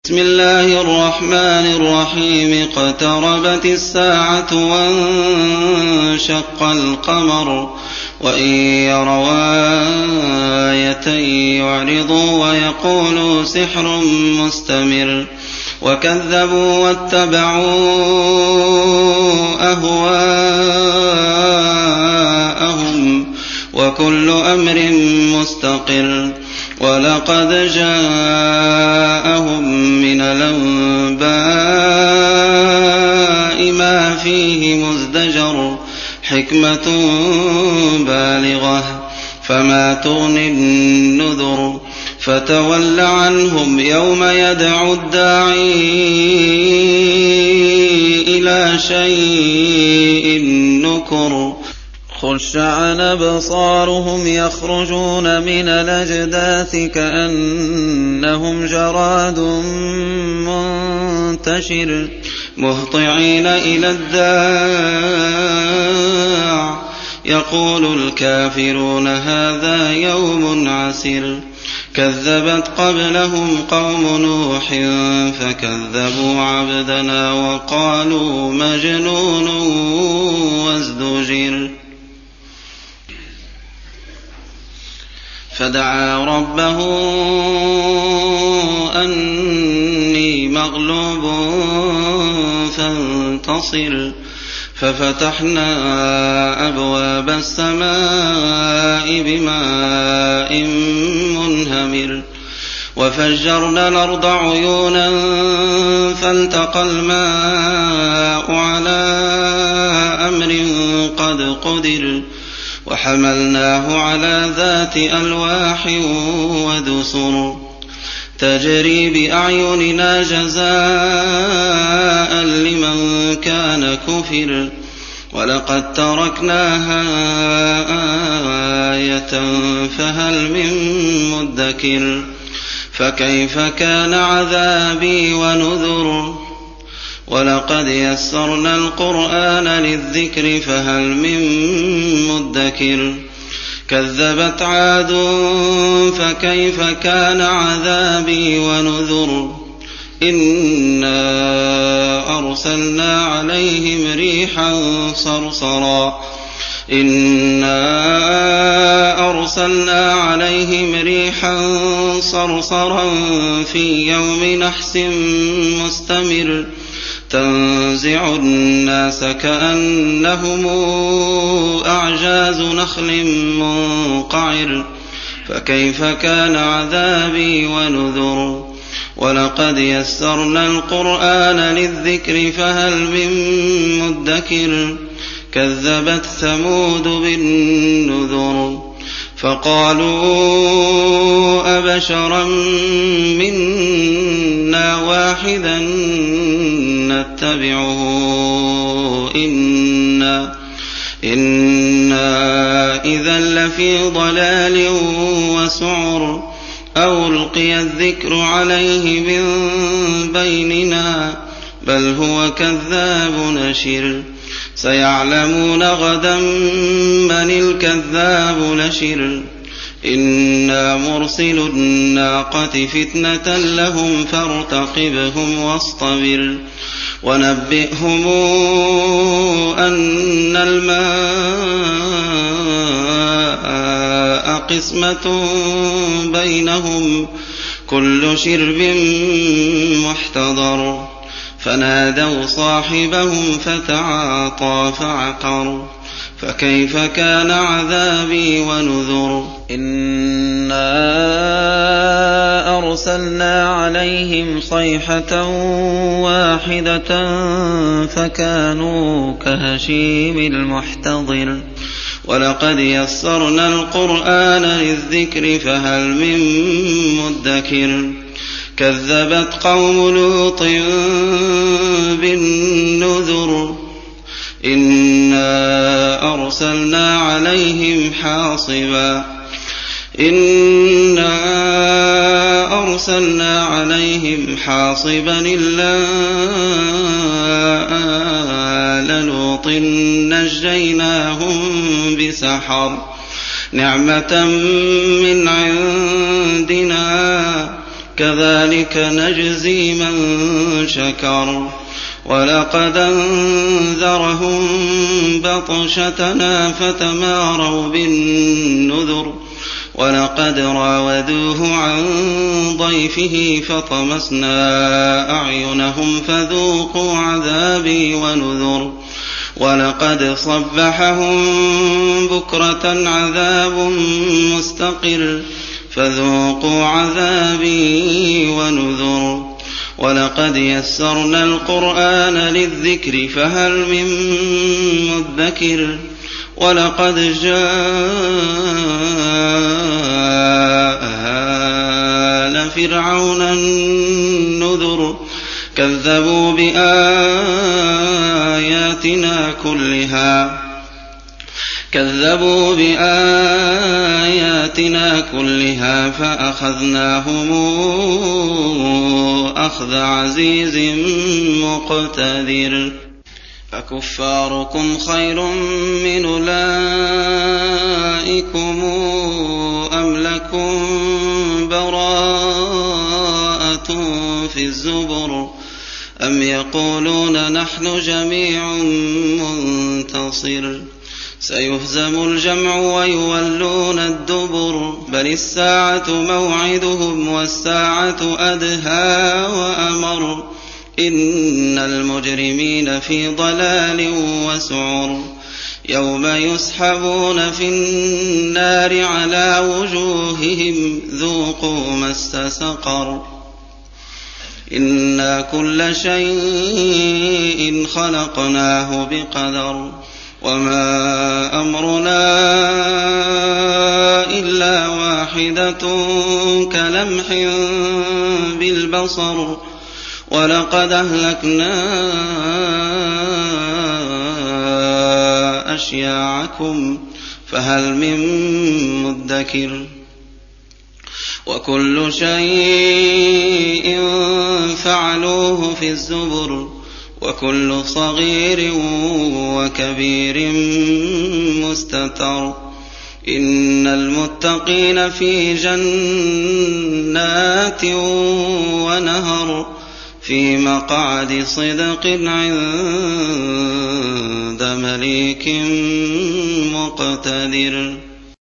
بسم الله الرحمن الرحيم. اقتربت الساعة وانشق القمر وإن يروا آية يعرضوا ويقولوا سحر مستمر وكذبوا واتبعوا أهواءهم وكل أمر مستقر. ولقد جاءهم من الأنباء ما فيه مزدجر حكمة بالغة فما تغني النذر. فتول عنهم يوم يدعو الداعي إلى شيء نكر. خش عن أبصارهم يخرجون من الأجداث كأنهم جراد منتشر مهطعين إلى الداع يقول الكافرون هذا يوم عسر. كذبت قبلهم قوم نوح فكذبوا عبدنا وقالوا مجنون وازدجر. فدعا ربه أني مغلوب فانتصر. ففتحنا أبواب السماء بماء منهمر وفجرنا الأرض عيونا فالتقى الماء على أمر قد قدر وحملناه على ذات ألواح ودسر تجري بأعيننا جزاء لمن كان كفر. ولقد تركناها آية فهل من مدكر. فكيف كان عذابي ونذر. ولقد يسرنا القرآن للذكر فهل من مدكر. كذبت عاد فكيف كان عذابي ونذر. إنا أرسلنا عليهم ريحا صرصرا في يوم نحس مستمر تنزع الناس كأنهم أعجاز نخل منقعر. فكيف كان عذابي ونذر. ولقد يسرنا القرآن للذكر فهل من مدكر. كذبت ثمود بالنذر فقالوا أبشرا منا واحدا نتبعه إنا إذا لفي ضلال وسعر. أو ألقي الذكر عليه من بيننا بل هو كذاب نشر. سيعلمون غدا من الكذاب نشر. إنا مرسل الناقة فتنة لهم فارتقبهم واصطبر. ونبئهم أن الماء قسمة بينهم كل شرب محتضر. فنادوا صاحبهم فتعاطى فعقر. فكيف كان عذابي ونذر. إنا أرسلنا عليهم صيحة واحدة فكانوا كهشيم المحتضر. ولقد يسرنا القرآن للذكر فهل من مدكر. كذبت قوم لوط بالنذر. إنا أرسلنا عليهم حاصبا إلا آل لوط نجيناهم بسحر نعمة من عندنا كذلك نجزي من شكر ولقد أنذرهم بطشتنا فتماروا بالنذر ولقد راودوه عن ضيفه فطمسنا أعينهم فذوقوا عذابي ونذر ولقد صبحهم بكرة عذاب مستقر فذوقوا عذابي ونذر ولقد يسرنا القرآن للذكر فهل من مدكر ولقد جاء آل فرعون النذر كذبوا بآياتنا كلها فأخذناهم أخذ عزيز مقتدر أكفاركم خير من أولئكم أم لكم براءة في الزبر أم يقولون نحن جميع منتصر سيهزم الجمع ويولون الدبر بل الساعة موعدهم والساعة أدهى وأمر إن المجرمين في ضلال وسعر يوم يسحبون في النار على وجوههم ذوقوا مس سقر إنا كل شيء خلقناه بقدر وما أمرنا إلا واحدة كلمح بالبصر ولقد أهلكنا أشياعكم فهل من مدكر وكل شيء فعلوه في الزبر وكل صغير وكبير مستتر إن المتقين في جنات ونهر في مقعد صدق عند مليك مقتدر.